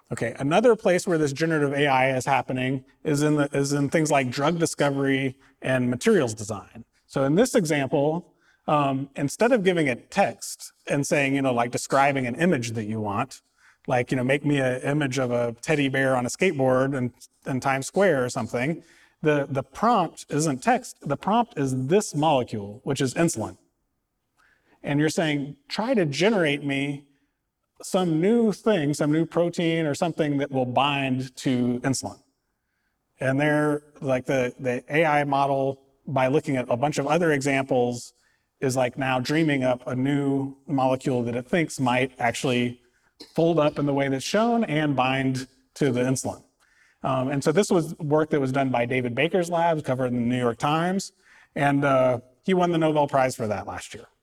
Okay, another place where this generative AI is happening is in things like drug discovery and materials design. So in this example, instead of giving it text and saying, like describing an image that you want, like, make me an image of a teddy bear on a skateboard in Times Square or something, the prompt isn't text. The prompt is this molecule, which is insulin. And you're saying, try to generate me some new thing, some new protein or something that will bind to insulin. And they're like the AI model, by looking at a bunch of other examples, is like now dreaming up a new molecule that it thinks might actually fold up in the way that's shown and bind to the insulin. And so this was work that was done by David Baker's labs, covered in the New York Times, and he won the Nobel Prize for that last year.